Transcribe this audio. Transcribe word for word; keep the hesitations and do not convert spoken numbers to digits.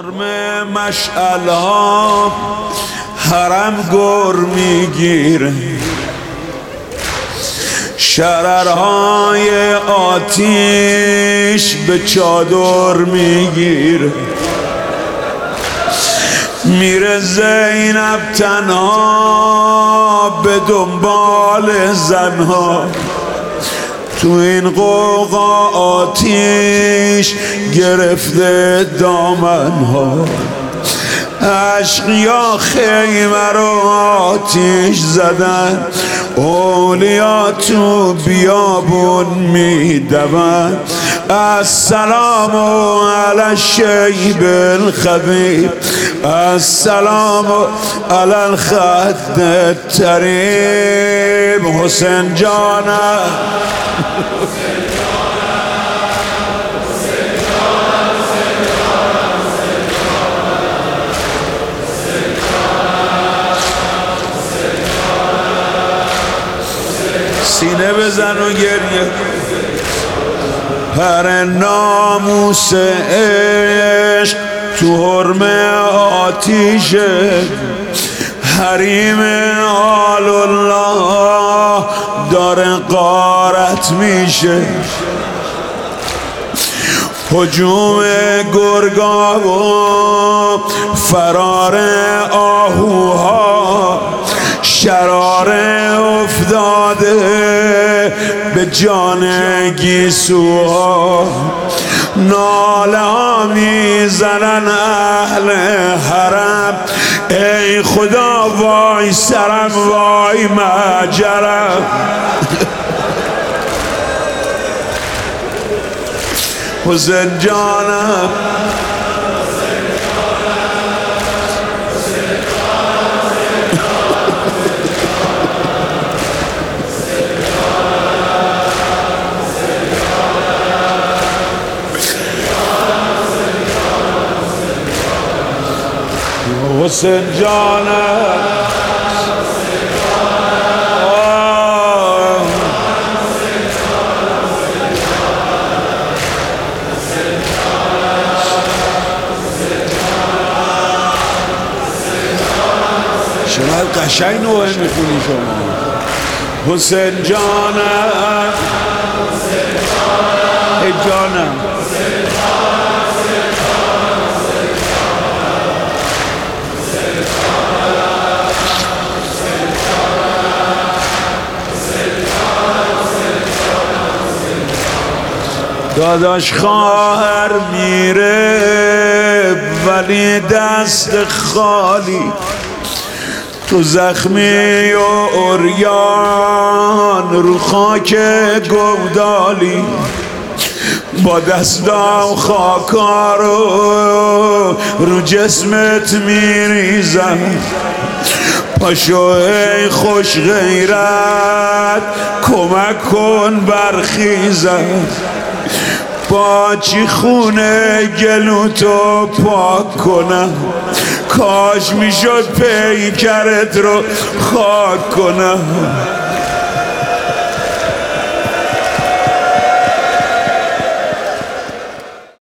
حرم مشعلها حرم گر میگیره، شررهای آتیش به چادر میگیره. میره زینب تنها به دنبال زنها، تو این قوقا آتیش گرفته دامنها. عشقیا خیمه رو آتیش زدن، اولیا تو بیابون میدون. السلام علی الشیب الخبیب، السلام علی الخد الطریب. حسین جانم سینه بزن و گریه. پر ناموس عشق تو حرم آتیشه، حریم آل الله داره غارت میشه. هجوم گرگا و فرار آهوها، شراره افتاده به جان گیسوها. ناله ها میزنن اهل حرم، ای خدا وای سرم وای مجرم. حسین جانم حسین جانم شما قشنگ نوعه میخونی شما. حسین جانم ای جانم داداش خواهر میره ولی دست خالی، تو زخمی و عریان رو خاک گودالی. با دستام خاکا رو رو جسمت میریزم. پاشو ای خوش غیرت کمک کن برخیزم. با چی خونه گلوتو پاک کنم، کاش میشد پیکرت رو خاک کنم.